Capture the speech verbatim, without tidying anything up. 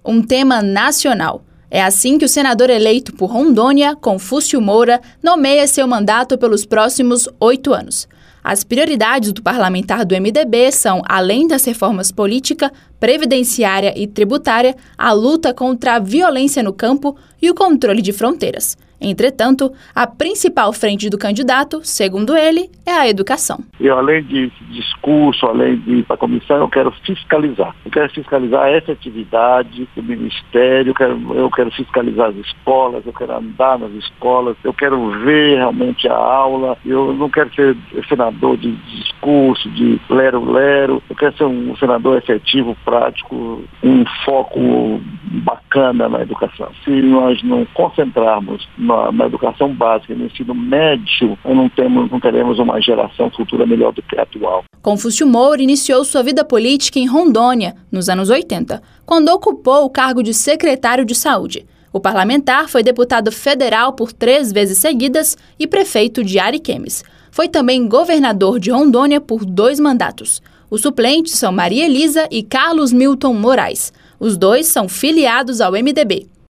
um tema nacional. É assim que o senador eleito por Rondônia, Confúcio Moura, nomeia seu mandato pelos próximos oito anos. As prioridades do parlamentar do M D B são, além das reformas política, previdenciária e tributária, a luta contra a violência no campo e o controle de fronteiras. Entretanto, a principal frente do candidato, segundo ele, é a educação. Eu, além de discurso, além de ir para a comissão, eu quero fiscalizar. Eu quero fiscalizar a efetividade do ministério, eu quero, eu quero fiscalizar as escolas, eu quero andar nas escolas, eu quero ver realmente a aula. Eu não quero ser senador de discurso, de lero-lero. Eu quero ser um senador efetivo, prático, um foco bacana na educação. Se nós não concentrarmos na, na educação básica e no ensino médio, não, temos, não teremos uma geração futura melhor do que a atual. Confúcio Moura iniciou sua vida política em Rondônia, nos anos oitenta, quando ocupou o cargo de secretário de saúde. O parlamentar foi deputado federal por três vezes seguidas e prefeito de Ariquemes. Foi também governador de Rondônia por dois mandatos. Os suplentes são Maria Elisa e Carlos Milton Moraes. Os dois são filiados ao M D B.